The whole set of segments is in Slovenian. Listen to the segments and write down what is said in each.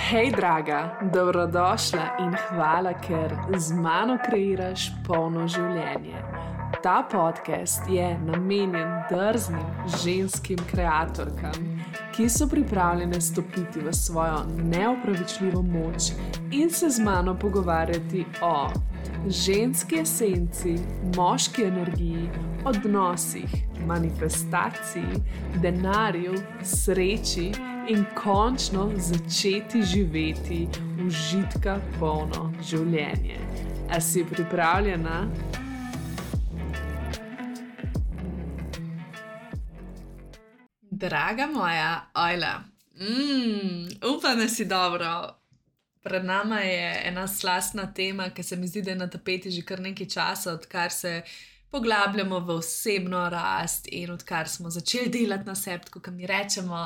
Hej, draga, dobrodošla in hvala, ker z mano kreiraš polno življenje. Ta podcast je namenjen drznim ženskim kreatorkam, ki so pripravljene stopiti v svojo neopravičljivo moč in se z mano pogovarjati o ženski esenci, moški energiji, odnosih, manifestaciji, denarju, sreči in končno začeti živeti užitka polno življenje. A si pripravljena? Draga moja Ajla, upam, da si dobro. Pred nama je ena slastna tema, ki se mi zdi, da je na tapeti že kar nekaj časa, odkar se poglabljamo v osebno rast in odkar smo začeli delati na sebi, kot mi rečemo.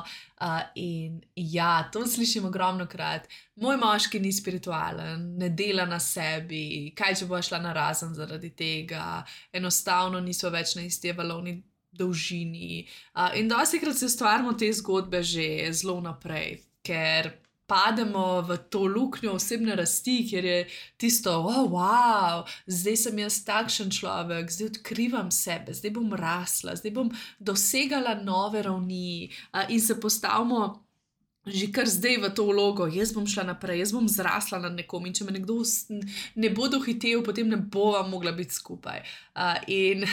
In ja, to slišim ogromnokrat. Moj moški ni spiritualen, ne dela na sebi, kaj če bo šla narazen zaradi tega, enostavno niso več na isti valovni dolžini. In dostikrat se ustvarjamo te zgodbe že zelo naprej, ker pademo v to luknjo osebne rasti, kjer je tisto, wow, zdaj sem jaz takšen človek, zdaj odkrivam sebe, zdaj bom rasla, zdaj bom dosegala nove ravni in se postavimo že kar zdaj v to vlogo, jaz bom šla naprej, jaz bom zrasla nad nekom in če me nekdo ne bo dohitel, potem ne bova mogla biti skupaj. In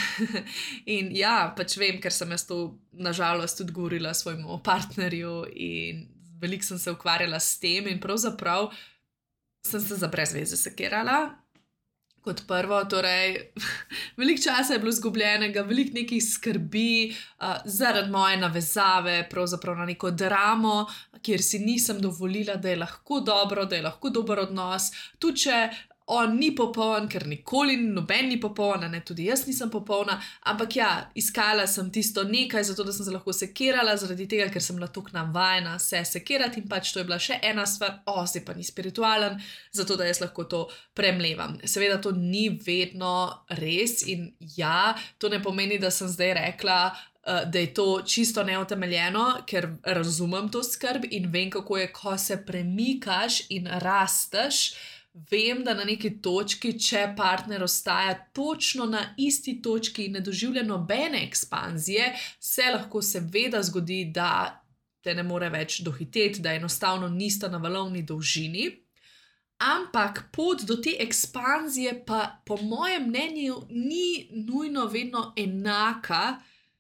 ja, pač vem, ker sem jaz to nažalost tudi govorila svojemu partnerju in veliko sem se ukvarjala s tem in pravzaprav sem se za brez veze sekirala. Kot prvo, torej, veliko časa je bilo izgubljenega, veliko nekih skrbi zaradi moje navezave, pravzaprav na neko dramo, kjer si nisem dovolila, da je lahko dobro, da je lahko dober odnos, tudi če on ni popoln, ker nikoli noben ni popoln, ne, tudi jaz nisem popolna, ampak ja, iskala sem tisto nekaj, zato da sem se lahko sekirala, zaradi tega, ker sem bila toliko navajena se sekirati in pač to je bila še ena stvar, zdaj pa ni spiritualen, zato da jaz lahko to premlevam. Seveda to ni vedno res in ja, to ne pomeni, da sem zdaj rekla, da je to čisto neutemeljeno, ker razumem to skrb in vem, kako je, ko se premikaš in rasteš. Vem, da na neki točki, če partner ostaja točno na isti točki in ne doživlja nobene ekspanzije, se lahko seveda zgodi, da te ne more več dohiteti, da enostavno nista na valovni dolžini. Ampak pot do te ekspanzije pa po mojem mnenju ni nujno vedno enaka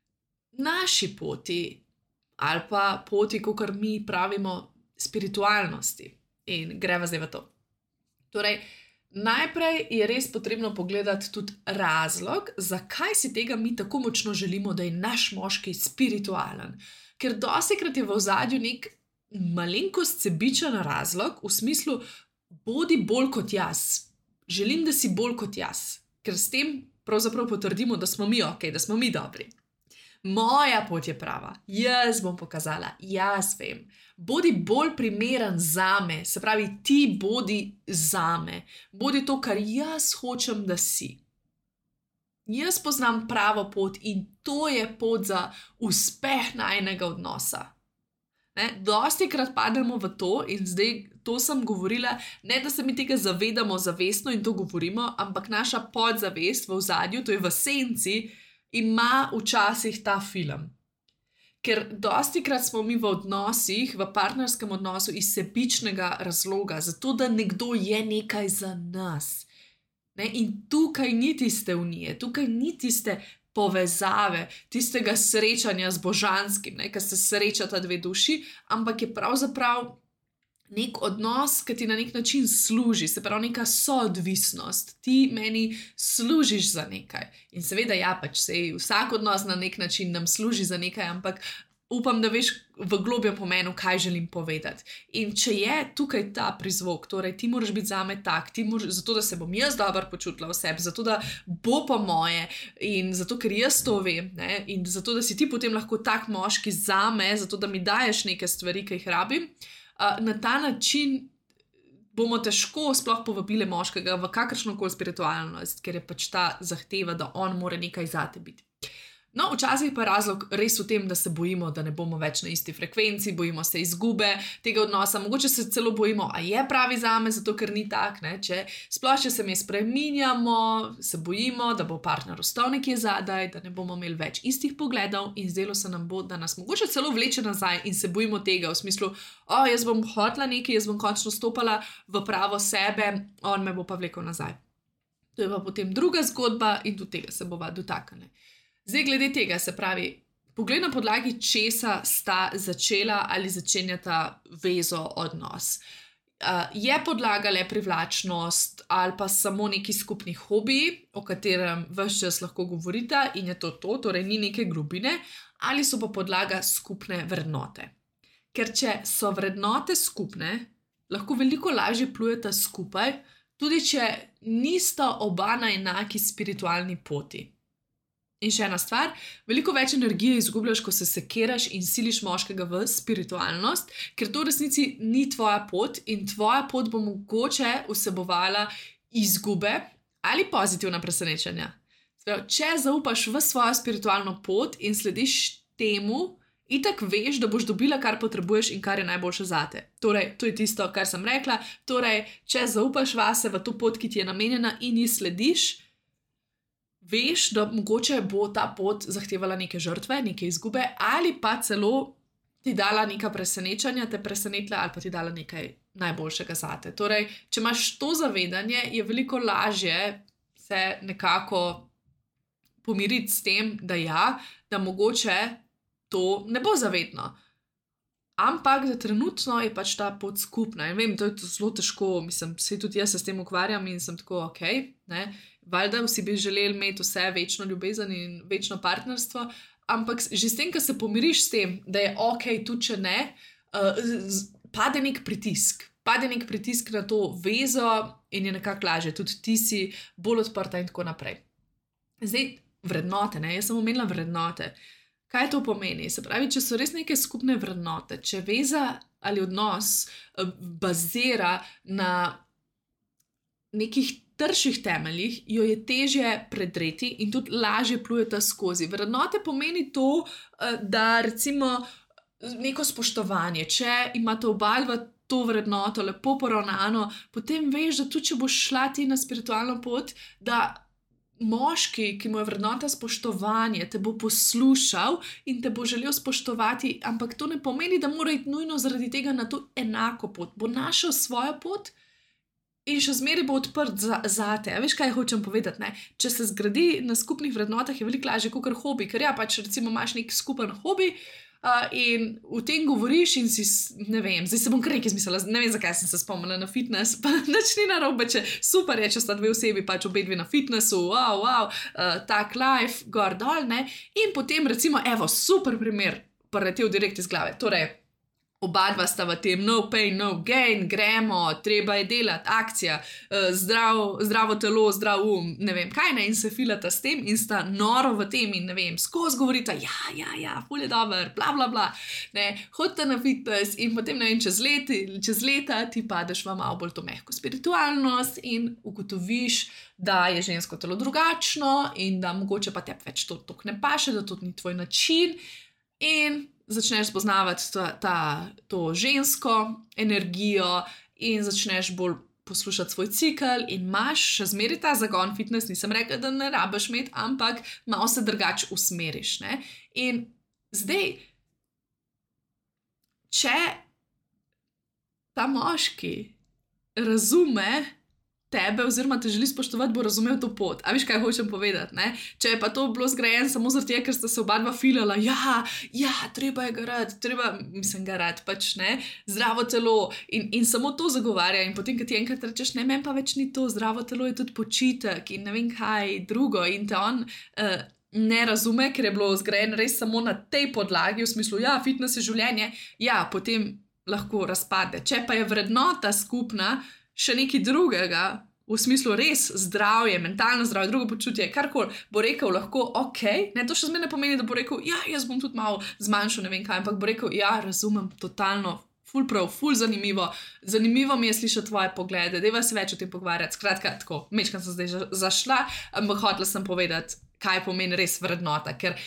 naši poti ali pa poti, kakor mi pravimo, spiritualnosti. In greva zdaj v to. Torej, najprej je res potrebno pogledati tudi razlog, zakaj si tega mi tako močno želimo, da je naš moški spiritualen. Ker dostikrat je v ozadju nek malenkost sebičen razlog, v smislu, bodi bolj kot jaz. Želim, da si bolj kot jaz. Ker s tem pravzaprav potrdimo, da smo mi okej, da smo mi dobri. Moja pot je prava, jaz bom pokazala, jaz vem. Bodi bolj primeren zame, se pravi, ti bodi zame. Bodi to, kar jaz hočem, da si. Jaz poznam pravo pot in to je pot za uspeh najinega odnosa. Dostikrat pademo v to in zdaj to sem govorila, ne da se mi tega zavedamo zavestno in to govorimo, ampak naša podzavest v ozadju, to je v senci, ima včasih ta film. Ker dostikrat smo mi v odnosih, v partnerskem odnosu iz sebičnega razloga, zato da nekdo je nekaj za nas. In tukaj ni tiste unije, tukaj ni tiste povezave, tistega srečanja z božanskim, ker se srečata dve duši, ampak je pravzaprav nek odnos, ki ti na nek način služi, se pravi neka soodvisnost. Ti meni služiš za nekaj. In seveda ja, pač sej vsak odnos na nek način nam služi za nekaj, ampak upam, da veš v globjem pomenu, kaj želim povedati. In če je tukaj ta prizvok, torej ti moraš biti zame tak, zato da se bom jaz dobro počutila v sebi, zato da bo po moje in zato, ker jaz to vem, in zato, da si ti potem lahko tak moški zame, zato da mi daješ neke stvari, ki jih rabim, na ta način bomo težko sploh povabili moškega v kakršnokoli spiritualnost, ker je pač ta zahteva, da on mora nekaj zate biti. No, včasih pa je razlog res v tem, da se bojimo, da ne bomo več na isti frekvenci, bojimo se izgube tega odnosa, mogoče se celo bojimo, a je pravi zame, zato ker ni tak, ne, sploh če se mi spreminjamo, se bojimo, da bo partner ostal nekje zadaj, da ne bomo imeli več istih pogledov in zdelo se nam bo, da nas mogoče celo vleče nazaj in se bojimo tega v smislu, jaz bom hotla nekaj, jaz bom končno stopala v pravo sebe, on me bo pa vlekel nazaj. To je pa potem druga zgodba in do tega se bova dotaknili. Zdaj, glede tega, se pravi, poglej na podlagi česa sta začela ali začenjata vezo, odnos. Je podlaga le privlačnost ali pa samo neki skupni hobiji, o katerem ves čas lahko govorita in je to, torej ni neke globine, ali so pa podlaga skupne vrednote. Ker če so vrednote skupne, lahko veliko lažje plujeta skupaj, tudi če nista oba na enaki spiritualni poti. In še ena stvar, veliko več energije izgubljaš, ko se sekiraš in siliš moškega v spiritualnost, ker to v resnici ni tvoja pot in tvoja pot bo mogoče vsebovala izgube ali pozitivna presenečenja. Če zaupaš v svojo spiritualno pot in slediš temu, itak veš, da boš dobila, kar potrebuješ in kar je najboljše zate. Torej, to je tisto, kar sem rekla. Torej, če zaupaš vase v to pot, ki ti je namenjena in ji slediš, veš, da mogoče bo ta pot zahtevala neke žrtve, neke izgube ali pa celo ti dala neka presenečenja, te presenetila ali pa ti dala nekaj najboljšega zate. Torej, če imaš to zavedanje, je veliko lažje se nekako pomiriti s tem, da mogoče to ne bo zavedno. Ampak, da trenutno je pač ta pot skupna. In vem, to je zelo težko, vse tudi jaz se s tem ukvarjam in sem tako, ne, valjda vsi bi želeli imeti vse večno ljubezen in večno partnerstvo, ampak že s tem, ko se pomiriš s tem, da je tudi če ne, pade nek pritisk na to vezo in je nekako lažje, tudi ti si bolj odprta in tako naprej. Zdaj, vrednote, ne, jaz sem omenila vrednote. Kaj to pomeni? Se pravi, če so res neke skupne vrednote, če veza ali odnos bazira na nekih trših temeljih, jo je težje predreti in tudi lažje plujeta skozi. Vrednote pomeni to, da recimo neko spoštovanje, če imate oba v to vrednoto lepo poravnano, potem veš, da tudi če boš šla ti na spiritualno pot, da moški, ki mu je vrednota spoštovanje, te bo poslušal in te bo želel spoštovati, ampak to ne pomeni, da mora iti nujno zaradi tega na to enako pot. Bo našel svojo pot in še zmeraj bo odprt zate. Veš, kaj hočem povedati, ne? Če se zgradi na skupnih vrednotah, je veliko lažje kakor hobi, ker pač recimo imaš nek skupen hobi in v tem govoriš in si, ne vem, zdaj se bom kar nekaj izmislila, ne vem, zakaj sem se spomnila na fitness, pa nič ni narobe, super je, če sta dve osebi pač obe dve na fitnessu, tak life, gor dol, ne, in potem recimo, super primer, preletel direkt iz glave, torej, oba dva sta v tem no pain, no gain, gremo, treba je delati, akcija, zdravo telo, zdrav ne vem kaj, ne, in se filata s tem in sta noro v tem in ne vem, skozi govorita, ful je dober, bla, bla, bla, ne, hodite na fitness in potem, ne vem, čez leta ti padeš v malo bolj to mehko spiritualnost in ugotoviš, da je žensko telo drugačno in da mogoče pa tebi več to ne paše, da to ni tvoj način in začneš spoznavati to žensko energijo in začneš bolj poslušati svoj cikel in imaš še zmeraj ta zagon fitness, nisem rekla, da ne rabiš imeti, ampak malo se drugače usmeriš, ne. In zdaj, če ta moški razume tebe oziroma te želi spoštovati, bo razumel to pot. A veš, kaj hočem povedati, ne? Če je pa to bilo zgrajeno samo zaradi tega, ker sta se oba dva filala, treba je garati, pač ne, zdravo telo in samo to zagovarja in potem, ko ti enkrat rečeš, ne, meni pa več ni to, zdravo telo je tudi počitek in ne vem kaj drugo in te on ne razume, ker je bilo zgrajeno res samo na tej podlagi, v smislu, fitness je življenje, potem lahko razpade. Če pa je vrednota skupna, še nekaj drugega, v smislu res zdravje, mentalno zdravje, drugo počutje, karkoli, bo rekel lahko, ne, to še zmeraj ne pomeni, da bo rekel, jaz bom tudi malo zmanjšal, ne vem kaj, ampak bo rekel, razumem, totalno, ful prav, ful zanimivo mi je slišati tvoje poglede, dajva se več o tem pogovarjati, skratka, tako, mečkam sem zdaj zašla, ampak hotela sem povedati, kaj pomeni res vrednota, ker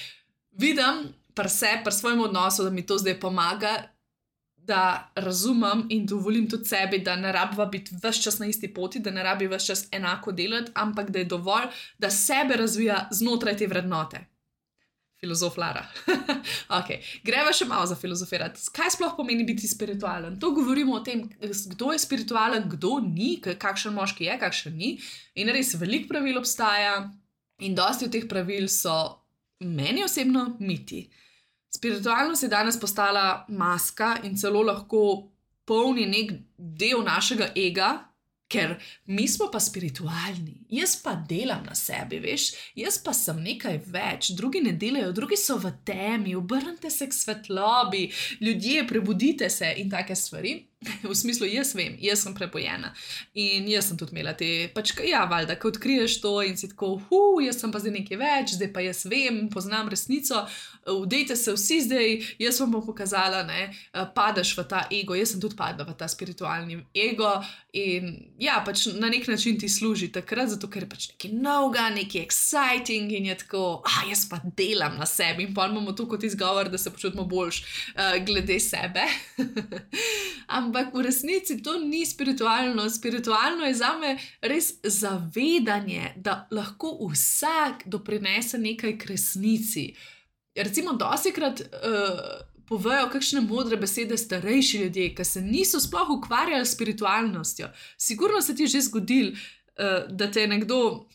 vidim pri svojem odnosu, da mi to zdaj pomaga, da razumem in dovolim tudi sebi, da ne rabiva biti ves čas na isti poti, da ne rabi ves čas enako delati, ampak da je dovolj, da sebe razvija znotraj te vrednote. Filozof Lara. Okay. Greva še malo za filozofirati. Kaj sploh pomeni biti spiritualen? To govorimo o tem, kdo je spiritualen, kdo ni, kakšen moški je, kakšen ni. In res veliko pravil obstaja in dosti od teh pravil so meni osebno miti. Spiritualnost je danes postala maska in celo lahko polni nek del našega ega, ker mi smo pa spiritualni. Jaz pa delam na sebi, veš, jaz pa sem nekaj več, drugi ne delajo, drugi so v temi, obrnite se k svetlobi, ljudje, prebudite se in take stvari. V smislu, jaz vem, jaz sem prebojena in jaz sem tudi imela te, valjda, ko odkriješ to in si tako, jaz sem pa zdaj nekaj več, zdaj pa jaz vem, poznam resnico, vdejte se vsi zdaj, jaz vam bom pokazala, ne, padeš v ta ego, jaz sem tudi padla v ta spiritualni ego in na nek način ti služi takrat, zato ker je nekaj novega, nekaj exciting in je tako, jaz pa delam na sebi in pa imamo to kot izgovor, da se počutimo boljš glede sebe. Ampak v resnici to ni spiritualno. Spiritualno je zame res zavedanje, da lahko vsak doprinese nekaj k resnici. Recimo, dostikrat povejo kakšne modre besede starejši ljudje, ki se niso sploh ukvarjali s spiritualnostjo. Sigurno se ti je že zgodilo, da te je nekdo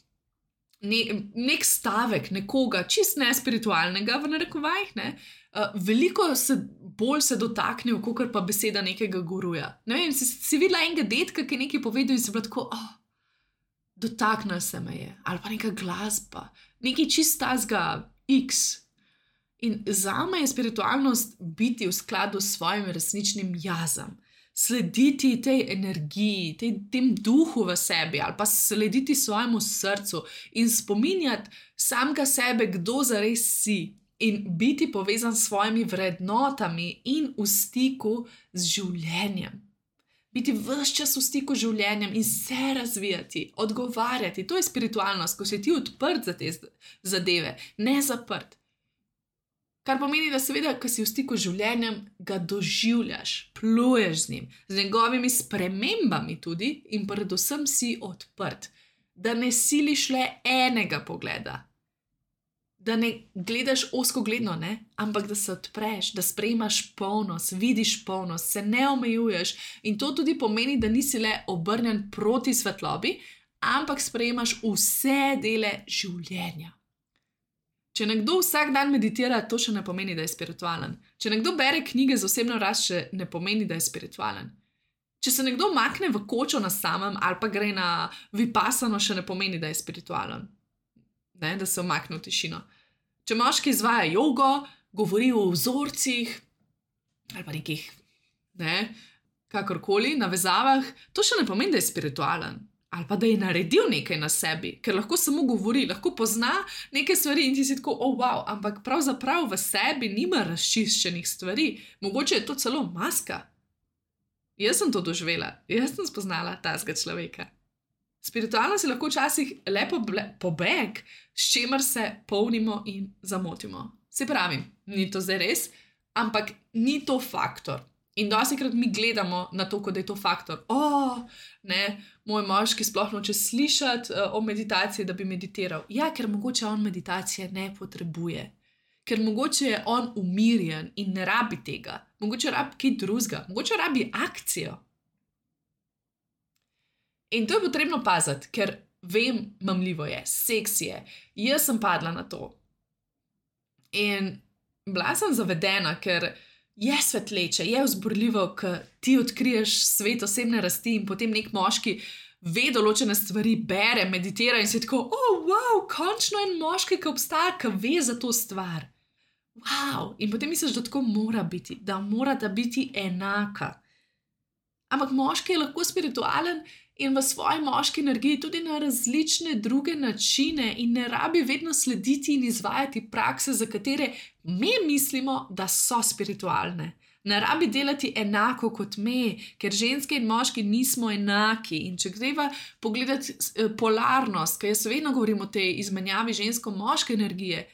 nek stavek nekoga čist nespiritualnega v narekovajih, ne, veliko bolj se dotaknejo, kakor pa beseda nekega guruja. Ne vem, si videla enega dedka, ki je nekaj povedal in se bila tako, dotaknil se me je, ali pa neka glasba, nekaj čistazga X. In zame je spiritualnost biti v skladu s svojim resničnim jazom, slediti tej energiji, tem duhu v sebi ali pa slediti svojemu srcu in spominjati samega sebe, kdo zares si. In biti povezan s svojimi vrednotami in v stiku z življenjem. Biti ves čas v stiku z življenjem in se razvijati, odgovarjati. To je spiritualnost, ko si ti odprt za te zadeve, ne zaprt. Kar pomeni, da seveda, ko si v stiku z življenjem, ga doživljaš, pluješ z njim, z njegovimi spremembami tudi in predvsem si odprt. Da ne siliš le enega pogleda. Da ne gledaš ozkogledno, ne? Ampak da se odpreš, da sprejmaš polnost, vidiš polnost, se ne omejuješ in to tudi pomeni, da nisi le obrnjen proti svetlobi, ampak sprejmaš vse dele življenja. Če nekdo vsak dan meditira, to še ne pomeni, da je spiritualen. Če nekdo bere knjige za osebno rast, še ne pomeni, da je spiritualen. Če se nekdo makne v kočo na samem ali pa gre na vipassano, še ne pomeni, da je spiritualen. Ne, da se umakne v tišino. Če moški izvaja jogo, govori o vzorcih ali pa nekih, kakorkoli, navezavah, to še ne pomeni, da je spiritualen. Ali pa da je naredil nekaj na sebi, ker lahko samo govori, lahko pozna neke stvari in ti si tako, wow, ampak pravzaprav v sebi nima razčiščenih stvari. Mogoče je to celo maska. Jaz sem to doživela, jaz sem spoznala tazga človeka. Spiritualnost je lahko včasih le pobeg, s čimer se polnimo in zamotimo. Se pravi, ni to zdaj res, ampak ni to faktor. In dostikrat mi gledamo na to, kot da je to faktor. Moj moški sploh noče slišati o meditaciji, da bi meditiral. Ja, ker mogoče on meditacije ne potrebuje. Ker mogoče je on umirjen in ne rabi tega. Mogoče rabi kaj drugega, mogoče rabi akcijo. In to je potrebno paziti, ker vem, mamljivo je, seksi je. Jaz sem padla na to. In bila sem zavedena, ker je svetleče, je vzburljivo, ko ti odkriješ svet osebne rasti in potem nek moški ve določene stvari, bere, meditira in si tako, wow, končno en moški, ki obstaja, ki ve za to stvar. Wow, in potem misliš, da tako mora biti, da morata biti enaka. Ampak moški je lahko spiritualen in v svoji moški energiji tudi na različne druge načine in ne rabi vedno slediti in izvajati prakse, za katere mi mislimo, da so spiritualne. Ne rabi delati enako kot me, ker ženske in moški nismo enaki. In če greva pogledati polarnost, ker jaz vedno govorim o tej izmenjavi žensko-moške energije,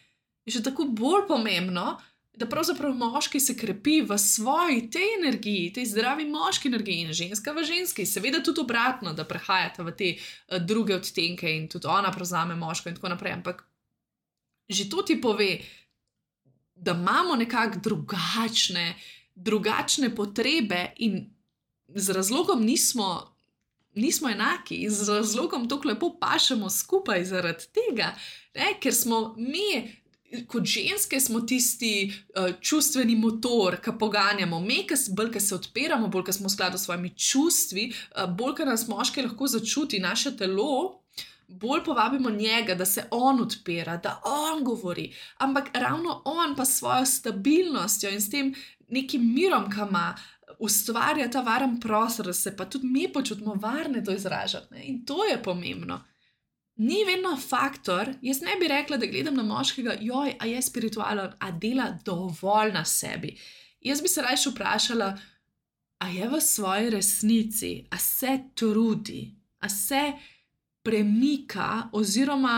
je še tako bolj pomembno, da pravzaprav moški se krepi v svoji tej energiji, tej zdravi moški energiji in ženska v ženski. Seveda tudi obratno, da prehajate v te druge odtenke in tudi ona prevzame moško in tako naprej. Ampak že to ti pove, da imamo nekako drugačne potrebe in z razlogom nismo enaki in z razlogom tako lepo pašemo skupaj zaradi tega, ne? Ker smo mi, kot ženske, smo tisti čustveni motor, ki poganjamo. Mi, bolj, ki se odpiramo, bolj, ki smo v skladu s svojimi čustvi, bolj, ki nas moški lahko začuti, naše telo, bolj povabimo njega, da se on odpira, da on govori. Ampak ravno on pa s svojo stabilnostjo in s tem nekim mirom, ki ima, ustvarja ta varen prostor, da se pa tudi mi počutimo varne to izražati. Ne? In to je pomembno. Ni vedno faktor, jaz ne bi rekla, da gledam na moškega, joj, a je spiritualen, a dela dovolj na sebi. Jaz bi se rajš vprašala, a je v svoji resnici, a se trudi, a se premika oziroma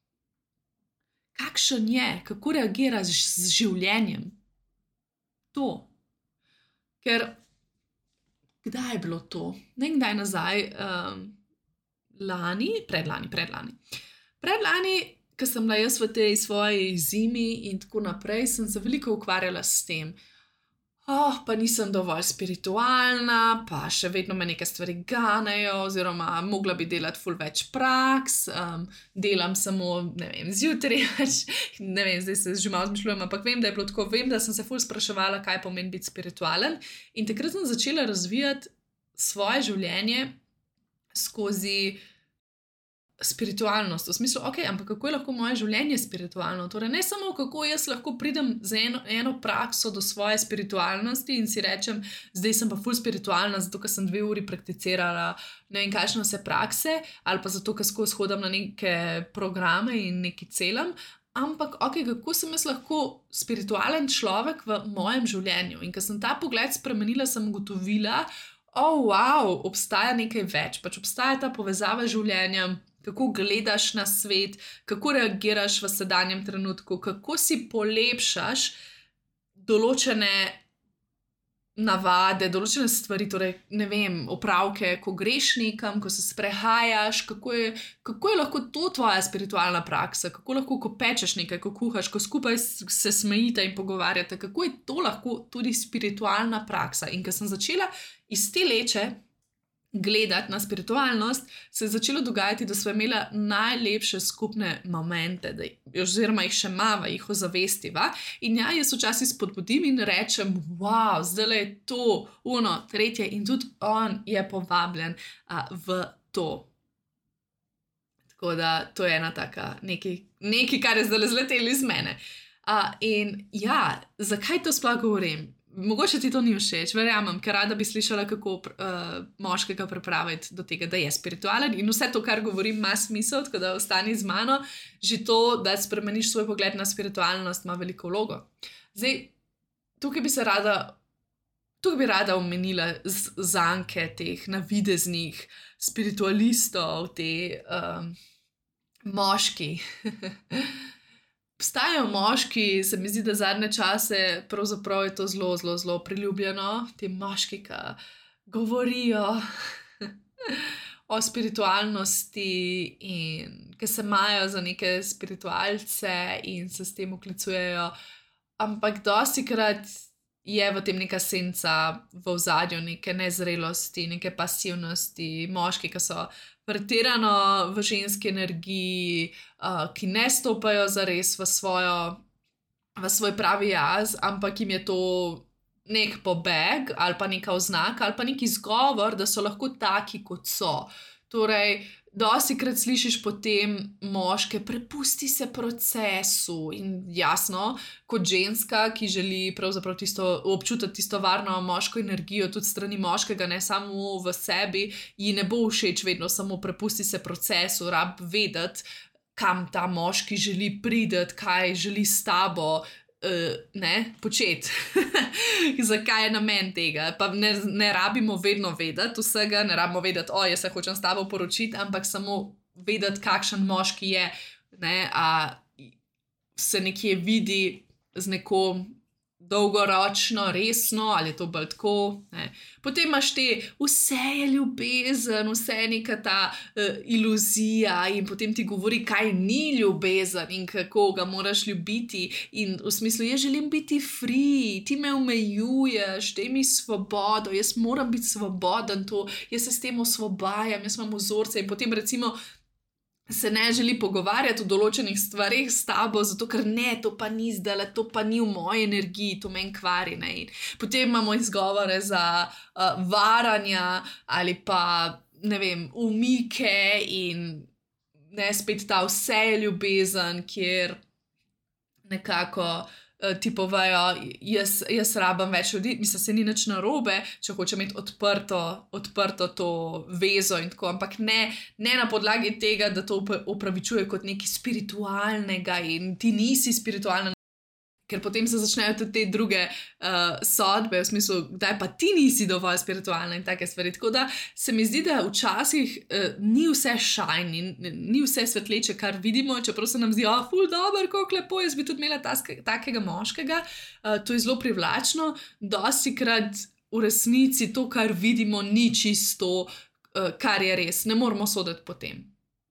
kakšen je, kako reagira z življenjem. To. Ker kdaj je bilo to? Ne kdaj nazaj, predlani, ko sem bila jaz v tej svoji zimi in tako naprej, sem se veliko ukvarjala s tem. Pa nisem dovolj spiritualna, pa še vedno me neke stvari ganejo, oziroma mogla bi delati ful več praks, delam samo, ne vem, zjutraj, ne vem, zdaj se že malo zmišljujem, ampak vem, da je bilo tako, vem, da sem se ful spraševala, kaj pomeni biti spiritualen in takrat sem začela razvijati svoje življenje skozi spiritualnost, v smislu, ampak kako je lahko moje življenje spiritualno? Torej, ne samo kako jaz lahko pridem z eno prakso do svoje spiritualnosti in si rečem, zdaj sem pa ful spiritualna, zato ker sem 2 uri prakticirala ne vem kakšne vse prakse, ali pa zato, ker skozi hodam na neke programe in neki celam, ampak kako sem jaz lahko spiritualen človek v mojem življenju. In ko sem ta pogled spremenila, sem ugotovila, wow, obstaja nekaj več, pač obstaja ta povezava življenja, kako gledaš na svet, kako reagiraš v sedanjem trenutku, kako si polepšaš določene navade, določene stvari, torej, ne vem, opravke, ko greš nekam, ko se sprehajaš, kako je lahko to tvoja spiritualna praksa, kako lahko, ko pečeš nekaj, ko kuhaš, ko skupaj se smejite in pogovarjate, kako je to lahko tudi spiritualna praksa. In ko sem začela iz te leče gledati na spiritualnost, se je začelo dogajati, da sva imela najlepše skupne momente, oziroma jih še imava, jih ozavestiva. In jaz včasih spodbudim in rečem, wow, zdaj je to, tretje in tudi on je povabljen v to. Tako da to je ena taka nekaj, kar je zdaj zletelo iz mene. In ja, zakaj to sploh govorim? Mogoče ti to ni všeč, verjamem, ker rada bi slišala, kako moškega pripraviti do tega, da je spiritualen in vse to, kar govorim, ima smisel, tako da ostani z mano. Že to, da spremeniš svoj pogled na spiritualnost, ima veliko vlogo. Zdaj, tukaj bi rada omenila zanke teh navideznih spiritualistov, te moški. Obstajajo moški, se mi zdi, da zadnje čase pravzaprav je to zelo, zelo, zelo priljubljeno, ti moški, ki govorijo o spiritualnosti in ki se imajo za neke spiritualce in se s tem oklicujejo, ampak dostikrat je v tem neka senca v ozadju, neke nezrelosti, neke pasivnosti, moški, ki so pretirano v ženski energiji, ki ne stopajo zares v svoj pravi jaz, ampak jim je to nek pobeg ali pa neka oznaka ali pa nek izgovor, da so lahko taki, kot so. Torej, dostikrat slišiš potem moške, prepusti se procesu in jasno, kot ženska, ki želi pravzaprav občutiti tisto varno moško energijo, tudi strani moškega, ne samo v sebi, ji ne bo všeč vedno samo prepusti se procesu, rab vedeti, kam ta moški želi priti, kaj želi s tabo, početi. Zakaj je namen tega? Pa ne rabimo vedno vedeti vsega, ne rabimo vedeti, jaz se hočem s tabo poročiti, ampak samo vedeti, kakšen moški je, se nekje vidi z neko dolgoročno, resno, ali je to bolj tako. Ne. Potem imaš te, vse je ljubezen, vse je neka ta iluzija in potem ti govori, kaj ni ljubezen in kako ga moraš ljubiti. In v smislu, jaz želim biti free, ti me omejuješ, daj mi svobodo, jaz moram biti svoboden, jaz se s tem osvobajam, jaz imam vzorce in potem recimo se ne želi pogovarjati o določenih stvarih s tabo, zato ker ne, to pa ni zdaj, to pa ni v moji energiji, to meni kvari. Ne? In potem imamo izgovore za varanja ali pa, ne vem, umike in ne spet ta vse je ljubezen, kjer nekako ti povejo, jaz rabam več ljudi, mislim, se ni nič narobe, če hoče imeti odprto to vezo in tako, ampak ne na podlagi tega, da to upravičuje kot nekaj spiritualnega in ti nisi spiritualna, ker potem se začnejo tudi te druge sodbe, v smislu, kdaj pa ti nisi dovolj spiritualna in take stvari. Tako da se mi zdi, da včasih ni vse shiny, ni vse svetleče, kar vidimo, čeprav se nam zdi, ful dobro, kako lepo, jaz bi tudi imela takega moškega, to je zelo privlačno, dostikrat v resnici to, kar vidimo, ni čisto, kar je res, ne moramo soditi po tem.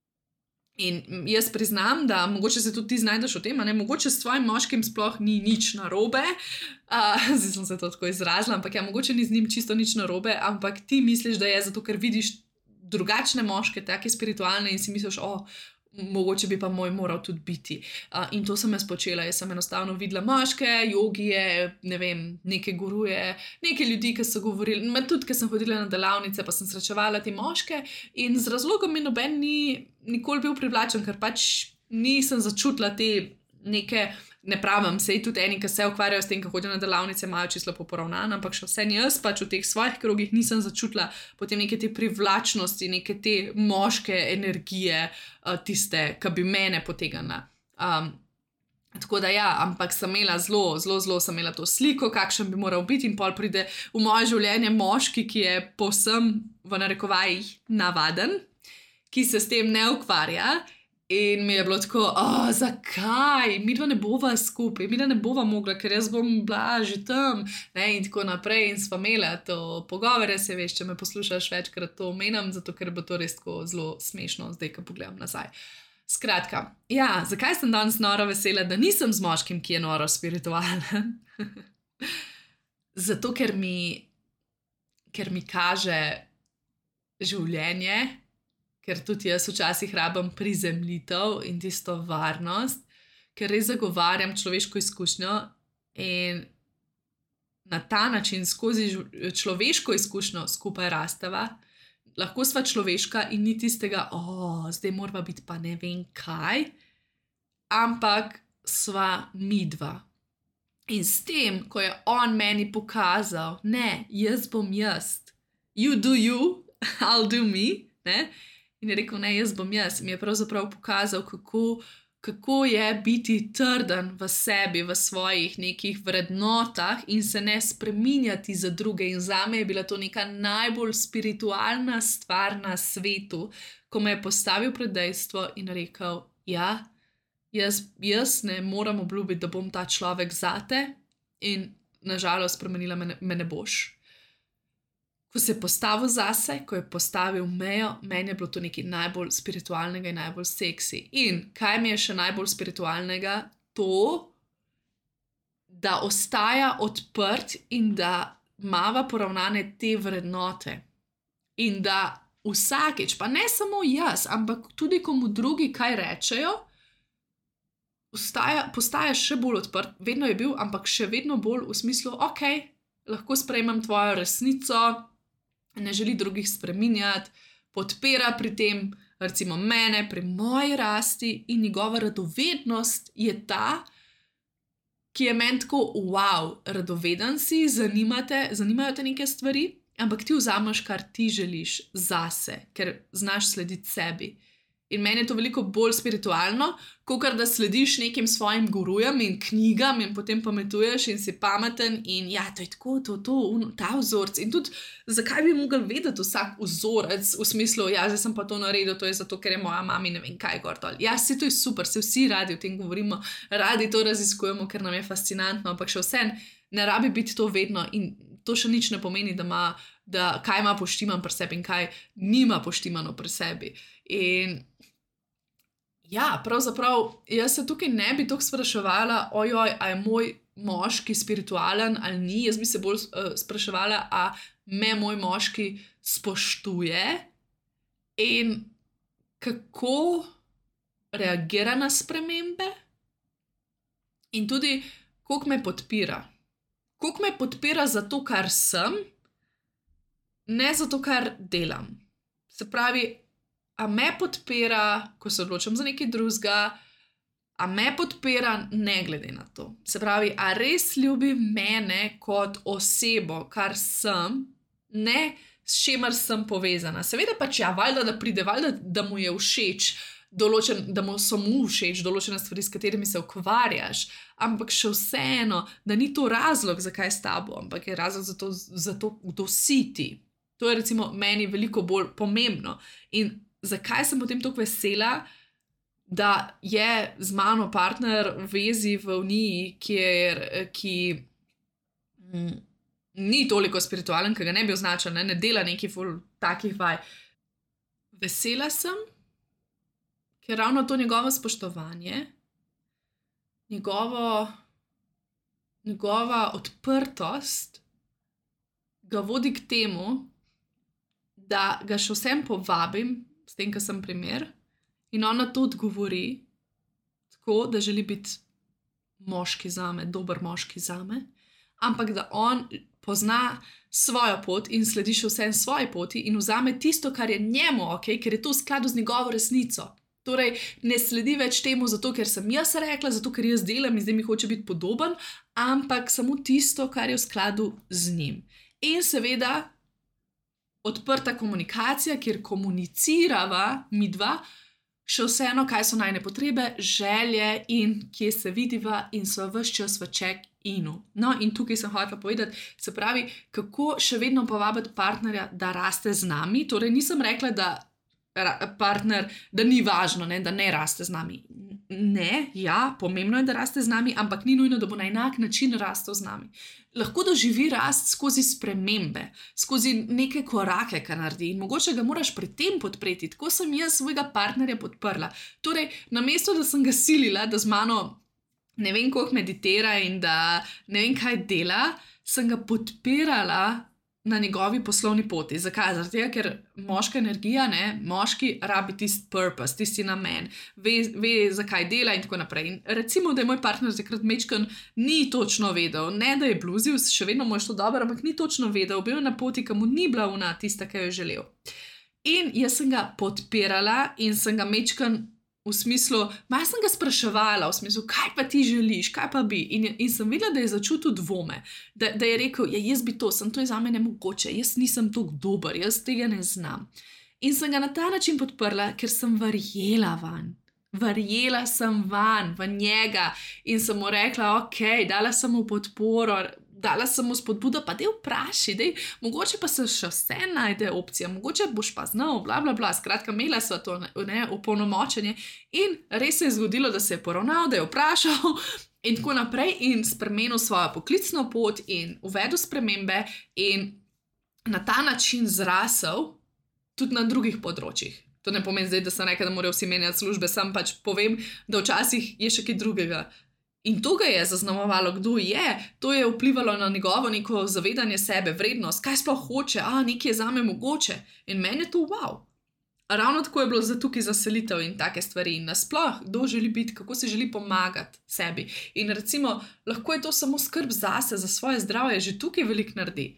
In jaz priznam, da mogoče se tudi ti znajdeš v tem, ne? Mogoče s tvojim moškim sploh ni nič narobe, zdaj sem se to tako izrazila, ampak ja, mogoče ni z njim čisto nič narobe, ampak ti misliš, da je zato, ker vidiš drugačne moške, take spiritualne in si misliš, mogoče bi pa moj moral tudi biti. In to sem jaz počela, jaz sem enostavno videla moške, jogije, ne vem, neke guruje, neke ljudi, ki so govorili, tudi, ker sem hodila na delavnice, pa sem srečevala te moške in z razlogom mi noben ni nikoli bil privlačen, ker pač nisem začutila te neke, ne pravim, sej tudi eni, ki se ukvarjajo s tem, kako hodijo na delavnice, imajo čisto poravnane, ampak še vse jaz pač v teh svojih krogih nisem začutila potem neke te privlačnosti, neke te moške energije, tiste, ki bi mene potegnila. Tako da ja, ampak sem imela zelo sem imela to sliko, kakšen bi moral biti in pol pride v moje življenje moški, ki je povsem v narekovajih navaden, ki se s tem ne ukvarja. In mi je bilo tako, zakaj, midva ne bova skupaj, midva ne bova mogla, ker jaz bom bila že tam, ne, in tako naprej. In sva imela to pogovore, se veš, če me poslušaš večkrat to omenjam, zato ker bo to res tako zelo smešno, zdaj, ko pogledam nazaj. Skratka, ja, zakaj sem danes noro vesela, da nisem z moškim, ki je noro spiritualen? Zato, ker mi kaže življenje, ker tudi jaz včasih rabim prizemljitev in tisto varnost, ker res zagovarjam človeško izkušnjo in na ta način skozi človeško izkušnjo skupaj rastava, lahko sva človeška in ni tistega, zdaj morava biti pa ne vem kaj, ampak sva midva. In s tem, ko je on meni pokazal, ne, jaz bom jaz, you do you, I'll do me, ne, in je rekel, ne, jaz bom jaz. Mi je pravzaprav pokazal, kako je biti trden v sebi, v svojih nekih vrednotah in se ne spreminjati za druge. In zame je bila to neka najbolj spiritualna stvar na svetu, ko me je postavil pred dejstvo in rekel, ja, jaz ne moram obljubiti, da bom ta človek zate in nažalost spremenila me ne boš. Ko se je postavil zase, ko je postavil mejo, meni je bilo to nekaj najbolj spiritualnega in najbolj seksi. In kaj mi je še najbolj spiritualnega? To, da ostaja odprt in da imava poravnane te vrednote. In da vsakič, pa ne samo jaz, ampak tudi komu drugi kaj rečejo, postaja še bolj odprt. Vedno je bil, ampak še vedno bolj v smislu, lahko sprejmem tvojo resnico, ne želi drugih spreminjati, podpira pri tem, recimo mene, pri moji rasti in njegova radovednost je ta, ki je meni tako, radoveden si, zanimajo te neke stvari, ampak ti vzameš, kar ti želiš zase, ker znaš slediti sebi. In meni je to veliko bolj spiritualno, kot da slediš nekim svojim gurujem in knjigam in potem pametuješ in si pameten in ja, to je tako, ta vzorec. In tudi, zakaj bi mogel vedeti vsak vzorec v smislu, ja, zdaj sem pa to naredil, to je zato, ker je moja mami ne vem kaj gor dol. Ja, to je super, se vsi radi o tem govorimo, radi to raziskujemo, ker nam je fascinantno, ampak še vsem ne rabi biti to vedno in to še nič ne pomeni, da kaj ima poštiman pri sebi in kaj nima poštimano pri sebi. In ja, pravzaprav, jaz se tukaj ne bi toliko spraševala, ojoj, a je moj moški spiritualen ali ni, jaz bi se bolj spraševala, a me moj moški spoštuje in kako reagira na spremembe in tudi, koliko me podpira. Koliko me podpira za to, kar sem, ne za to, kar delam. Se pravi, a me podpira, ko se odločam za nekaj drugega, a me podpira ne glede na to. Se pravi, a res ljubi mene kot osebo, kar sem, ne s čimer sem povezana. Seveda pač ja, valjda, da pride, valjda, da mu je všeč, da so mu všeč določene stvari, s katerimi se ukvarjaš, ampak še vseeno, da ni to razlog, zakaj s tabo, ampak je razlog za to, kdo si ti. To je recimo meni veliko bolj pomembno. In zakaj sem potem tako vesela, da je z mano partner v vezi v Uniji, ki ni toliko spiritualen, ki ga ne bi označil, ne dela nekih takih vaj. Vesela sem, ker ravno to njegovo spoštovanje, njegova odprtost ga vodi k temu, da ga še vsem povabim, s tem, ker sem primer, in on na to odgovori, tako, da želi biti moški zame, dober moški zame, ampak da on pozna svojo pot in sledi še vsem svoji poti in vzame tisto, kar je njemu ok, ker je to v skladu z njegovo resnico. Torej, ne sledi več temu zato, ker sem jaz rekla, zato, ker jaz delam in zdaj mi hoče biti podoben, ampak samo tisto, kar je v skladu z njim. In seveda, odprta komunikacija, kjer komunicirava midva, še vseeno, kaj so najne potrebe, želje in kje se vidiva in so ves čas v check-inu. No, in tukaj sem hotela povedati, se pravi, kako še vedno povabiti partnerja, da raste z nami. Torej, nisem rekla, da partner, da ni važno, ne, da ne raste z nami. Ne, ja, pomembno je, da raste z nami, ampak ni nujno, da bo na enak način rastel z nami. Lahko doživi rast skozi spremembe, skozi neke korake, kar naredi in mogoče ga moraš pri tem podpreti. Tako sem jaz svojega partnerja podprla. Torej, namesto, da sem ga silila, da z mano ne vem, koliko meditira in da ne vem, kaj dela, sem ga podpirala na njegovi poslovni poti. Zakaj? Zaradi tega, ker moška energija, moški rabi tisti purpose, tisti namen, ve, zakaj dela in tako naprej. In recimo, da je moj partner takrat mečkan ni točno vedel, ne da je bluzil, še vedno mu je šlo dobro, ampak ni točno vedel, bil je na poti, ki mu ni bila ona tista, ki jo je želel. In jaz sem ga podpirala in sem ga mečkan v smislu, malo sem ga spraševala, v smislu, kaj pa ti želiš, kaj pa bi. In sem videla, da je začutil dvome, da je rekel, ja, jaz bi to, sem to je za me nemogoče, jaz nisem tako dober, jaz tega ne znam. In sem ga na ta način podprla, ker sem verjela vanj. Verjela sem vanj, v njega in sem mu rekla, ok, dala sem mu podporo, dala sem mu spodbudo, pa dej vpraši, mogoče pa se še vse najde opcija, mogoče boš pa znal, bla, bla, bla. Skratka, imela sva to opolnomočenje in res se je zgodilo, da se je poravnal, da je vprašal in tako naprej in spremenil svojo poklicno pot in uvedel spremembe in na ta način zrasel tudi na drugih področjih. To ne pomeni zdaj, da sem rekla, da morajo vsi menjati službe, sam pač povem, da včasih je še kaj drugega. In to ga je zaznamovalo, kdo je, to je vplivalo na njegovo neko zavedanje sebe, vrednost, kaj sploh hoče, nekaj je zame mogoče. In meni je to wow. Ravno tako je bilo za tukaj zaselitev in take stvari. In nasploh, kdo želi biti, kako se želi pomagati sebi. In recimo, lahko je to samo skrb zase, za svoje zdravje, že tukaj veliko naredi.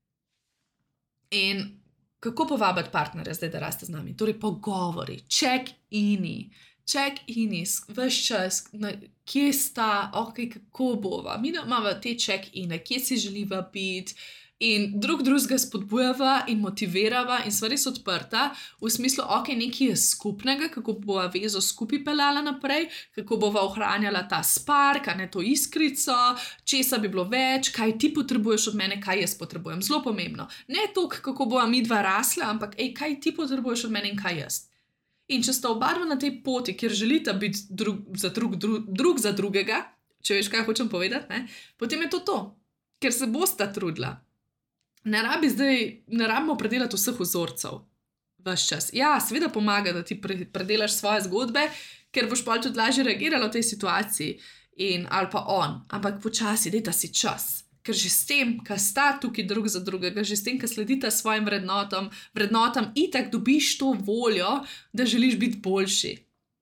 In kako povabiti partnerja zdaj, da raste z nami? Torej, pogovori, check-ini, ves čas, kje sta, ok, kako bova. Mi imamo te check-ine, kje si želiva biti, in drugega spodbujava in motivirava in sva res odprta v smislu, ok, nekaj je skupnega, kako bova vezo skupaj peljala naprej, kako bova ohranjala ta spark, a ne to iskrico, česa bi bilo več, kaj ti potrebuješ od mene, kaj jaz potrebujem. Zelo pomembno. Ne toliko, kako bova midva rasla, ampak kaj ti potrebuješ od mene in kaj jaz. In če sta oba na tej poti, kjer želita biti drug za drugega, če veš, kaj hočem povedati, ne, potem je to, ker se bosta trudila. Ne rabimo predelati vseh vzorcev ves čas. Ja, seveda pomaga, da ti predelaš svoje zgodbe, ker boš pa tudi lažje reagirala v tej situaciji ali pa on. Ampak počasi, dajta si čas. Ker že s tem, ko sta tukaj drug za drugega, že s tem, ko sledita svojim vrednotam, itak dobiš to voljo, da želiš biti boljši.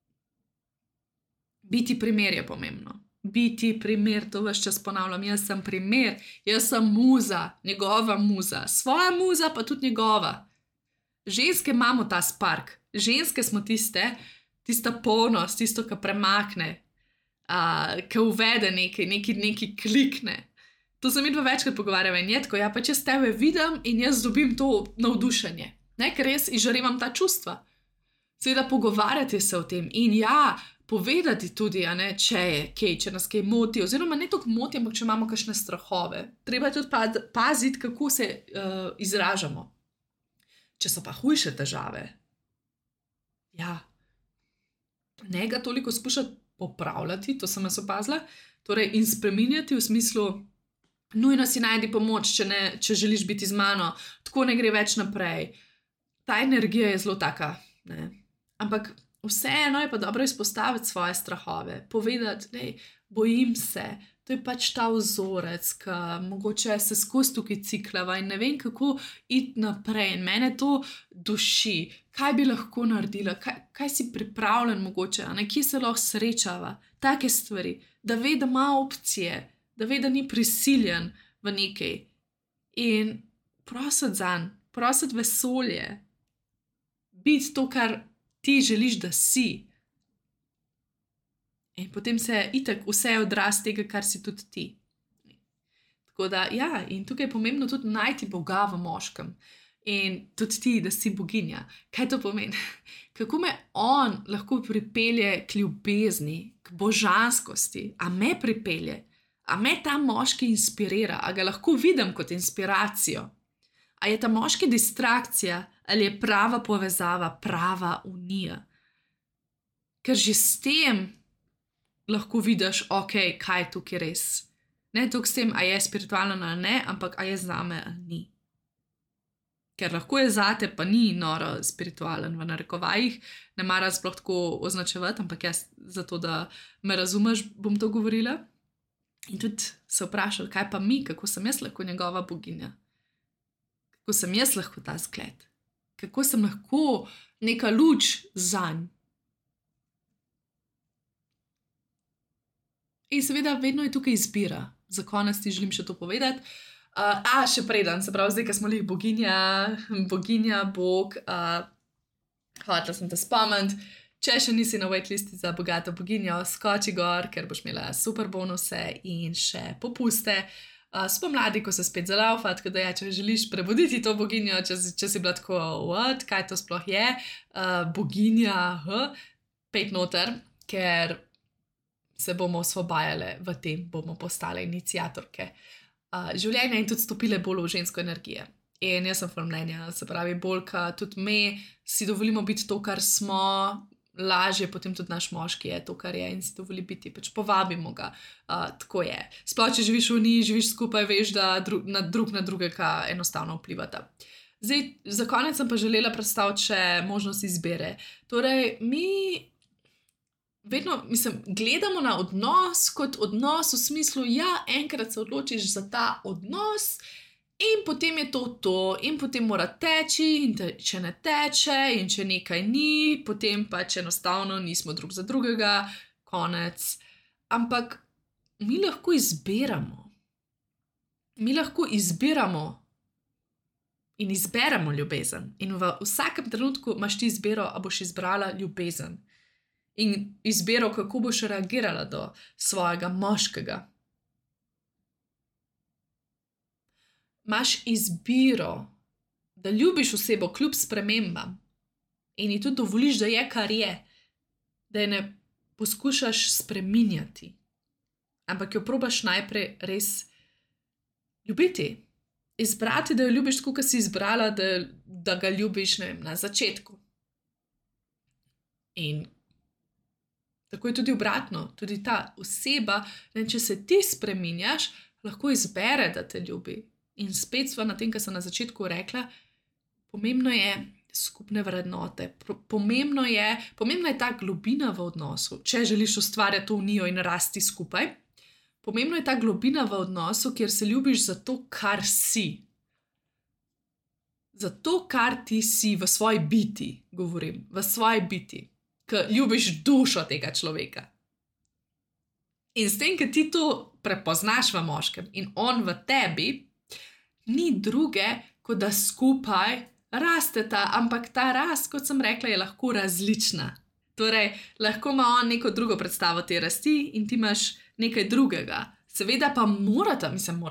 Biti primer je pomembno. Biti primer, to ves čas ponavljam, jaz sem primer, jaz sem muza, njegova muza, svoja muza pa tudi njegova. Ženske imamo ta spark, ženske smo tista polnost, tisto, ki premakne, ki uvede nekaj klikne. To se mi dva večkrat pogovarjava in je tako, ja, pa če s tebe vidim in jaz dobim to navdušenje, ne, ker res izžarevam ta čustva. Seveda pogovarjati se o tem in ja, povedati tudi, a ne, če nas kaj moti, oziroma ne toliko moti, ampak če imamo kakšne strahove. Treba je tudi paziti, kako se izražamo. Če so pa hujše težave, ja, ne ga toliko skušati popravljati, to sem jaz opazila, torej in spreminjati v smislu, nujno si najdi pomoč, če želiš biti z mano, tako ne gre več naprej. Ta energija je zelo taka, ne. Ampak vseeno je pa dobro izpostaviti svoje strahove, povedati, lej, bojim se, to je pač ta vzorec, ki mogoče se skozi tukaj ciklava in ne vem, kako iti naprej. In mene to duši, kaj bi lahko naredila, kaj si pripravljen mogoče, a ne, kje se lahko srečava, take stvari, da ve, da ima opcije, da ve, da ni prisiljen v nekaj. In prositi zanj, prositi vesolje, biti to, kar ti želiš, da si. In potem se itak vse odraz tega, kar si tudi ti. Tako da, ja, in tukaj je pomembno tudi najti Boga v moškem. In tudi ti, da si boginja. Kaj to pomeni? Kako me on lahko pripelje k ljubezni, k božanskosti, a me pripelje? A me ta moški inspirira, a ga lahko vidim kot inspiracijo? A je ta moški distrakcija ali je prava povezava, prava unija? Ker že s tem lahko vidiš, ok, kaj je tukaj res. Ne toliko s tem, a je spiritualno ali ne, ampak a je zame ali ni. Ker lahko je zate, pa ni noro spiritualen v narekovajih, ne mara sploh tako označevati, ampak jaz zato, da me razumeš, bom to govorila. In tudi se vprašal, kaj pa mi, kako sem jaz lahko njegova boginja? Kako sem jaz lahko ta zgled? Kako sem lahko neka luč zanj? In seveda vedno je tukaj izbira. Za konec ti želim še to povedati. Še preden, se pravi, zdaj, ko smo lih boginja, Bog, hotela sem te spomniti, če še nisi na waitlisti za bogato boginjo, skoči gor, ker boš imela super bonuse in še popuste. Spomladi, ko se spet zalaufa, tako da ja, če želiš prebuditi to boginjo, če si bila tako, what, kaj to sploh je, boginja, pejt noter, ker se bomo osvobajale v tem, bomo postale iniciatorke življenja in tudi stopile bolj v žensko energijo. In jaz sem mnenja, se pravi, bolj, ka tudi mi si dovolimo biti to, kar smo, lažje potem tudi naš moški je to, kar je in si dovoli biti, pač povabimo ga, tako je. Sploh, če živiš v uniji, živiš skupaj, veš, da drug na drugega enostavno vplivata. Zdaj, za konec sem pa želela predstaviti še možnost izbire. Torej, mi vedno, gledamo na odnos kot odnos v smislu, ja, enkrat se odločiš za ta odnos in potem je to, in potem mora teči, in če ne teče, in če nekaj ni, potem pač enostavno nismo drug za drugega, konec. Ampak mi lahko izbiramo. Mi lahko izbiramo in izberemo ljubezen. In v vsakem trenutku imaš ti izbiro, a boš izbrala ljubezen. In izbiro, kako boš reagirala do svojega moškega. imaš izbiro, da ljubiš osebo kljub spremembam in ji tudi dovoliš, da je, kar je, da je ne poskušaš spreminjati, ampak jo probaš najprej res ljubiti. Izbrati, da jo ljubiš tako, kot si izbrala, da ga ljubiš, ne vem, na začetku. In tako je tudi obratno, tudi ta oseba, če se ti spreminjaš, lahko izbere, da te ljubi. In spet sva na tem, kar sem na začetku rekla, pomembno je skupne vrednote, pomembna je ta globina v odnosu, če želiš ustvarjati to unijo in rasti skupaj. Pomembno je ta globina v odnosu, kjer se ljubiš za to, kar si. Za to, kar ti si v svoji biti, govorim, v svoji biti, ker ljubiš dušo tega človeka. In s tem, ker ti to prepoznaš v moškem in on v tebi, ni druge, kot da skupaj rasteta, ampak ta rast, kot sem rekla, je lahko različna. Torej, lahko ima on neko drugo predstavo te rasti in ti imaš nekaj drugega. Seveda pa morata.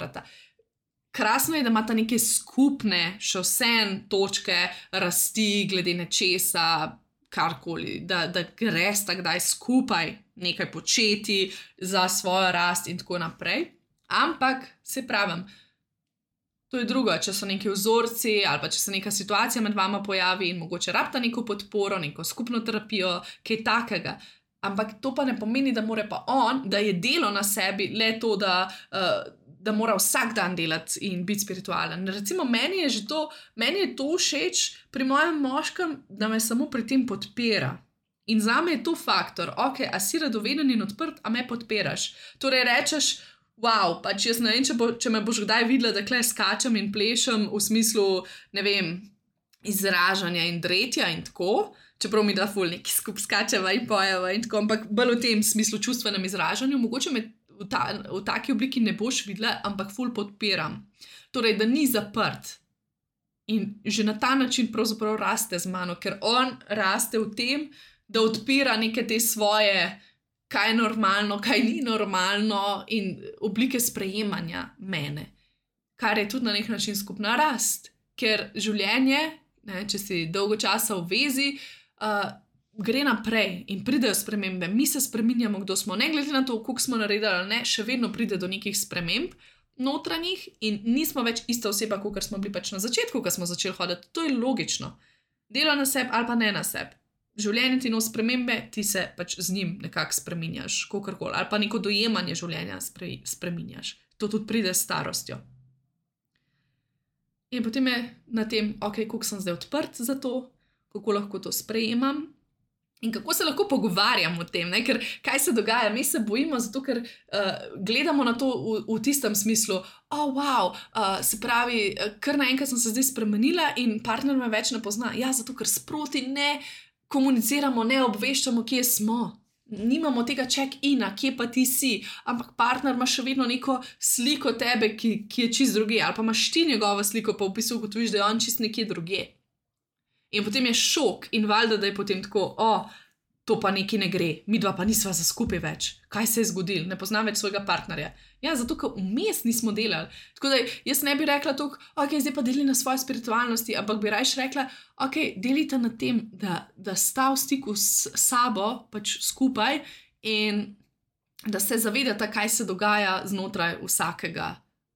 Krasno je, da imata neke skupne, še vsem točke rasti glede nečesa, karkoli, da gresta kdaj skupaj nekaj početi za svojo rast in tako naprej. Ampak, se pravim, to je drugo, če so neki vzorci ali pa če se neka situacija med vama pojavi in mogoče rabita neko podporo, neko skupno terapijo, kaj takega. Ampak to pa ne pomeni, da mora pa on, da je delo na sebi le to, da mora vsak dan delati in biti spiritualen. Recimo, meni je to všeč pri mojem moškem, da me samo pri tem podpira. In zame je to faktor, ok, a si radoveden in odprt, a me podpiraš. Torej rečeš, wow, pač jaz ne vem, če me boš kdaj videla, da kle skačem in plešem v smislu, ne vem, izražanja in dretja in tako, čeprav mi da ful neki skup skačeva in pojeva in tako, ampak bolj v tem smislu čustvenem izražanju, mogoče me v taki obliki ne boš videla, ampak ful podpiram. Torej, da ni zaprt. In že na ta način pravzaprav raste z mano, ker on raste v tem, da odpira neke te svoje, kaj je normalno, kaj ni normalno in oblike sprejemanja mene. Kar je tudi na nek način skupna rast, ker življenje, če si dolgo časa v vezi, gre naprej in pridejo spremembe. Mi se spreminjamo, kdo smo, ne glede na to, koliko smo naredili ali ne, še vedno pride do nekih sprememb notranjih in nismo več ista oseba, kot smo bili pač na začetku, ko smo začeli hoditi. To je logično. Delo na sebi ali pa ne na sebi. Življenje ti nosi spremembe, ti se pač z njim nekako spreminjaš, kakorkoli, ali pa neko dojemanje življenja spreminjaš. To tudi pride s starostjo. In potem je na tem, ok, koliko sem zdaj odprt za to, kako lahko to sprejemam in kako se lahko pogovarjam o tem, ker kaj se dogaja, mi se bojimo, zato ker gledamo na to v tistem smislu, se pravi, kar naenkrat sem se zdaj spremenila in partner me več ne pozna. Ja, zato ker sproti ne komuniciramo, ne obveščamo, kje smo. Nimamo tega check-ina, kje pa ti si, ampak partner ima še vedno neko sliko tebe, ki je čist druge, ali pa imaš ti njegovo sliko, pa v bistvu ugotoviš, da je on čist nekje druge. In potem je šok in valjda, da je potem tako, to pa nekaj ne gre, midva pa nisva za skupaj več. Kaj se je zgodilo? Ne poznam več svojega partnerja. Ja, zato, ker vmes nismo delali. Tako da jaz ne bi rekla toliko, ok, zdaj pa deli na svoji spiritualnosti, ampak bi rajš rekla, ok, delite na tem, da sta v stiku s sabo, pač skupaj in da se zavedate, kaj se dogaja znotraj vsakega.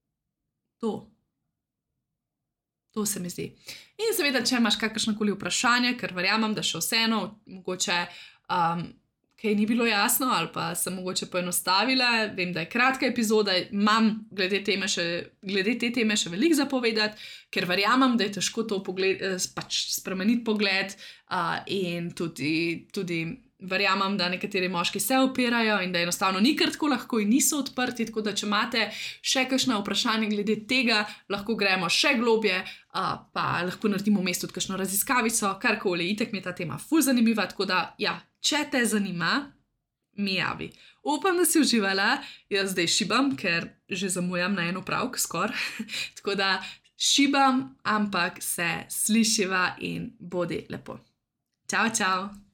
To se mi zdi. In seveda, če imaš kakršnakoli vprašanje, ker verjamem, da še vseeno, mogoče kaj ni bilo jasno ali pa sem mogoče poenostavila, vem, da je kratka epizoda, imam glede te teme še veliko za povedati, ker verjamem, da je težko to pač spremeniti pogled in tudi verjamem, da nekateri moški se opirajo in da enostavno ni kar tako lahko in niso odprti, tako da če imate še kakšno vprašanje glede tega, lahko gremo še globje, pa lahko naredimo vmes tudi kakšno raziskavico, karkoli, itak mi je ta tema ful zanimiva, tako da ja, če te zanima, mi javi. Upam, da si uživala, jaz zdaj šibam, ker že zamujam na en opravek skoraj, tako da šibam, ampak se slišiva in bodi lepo. Čau, čau!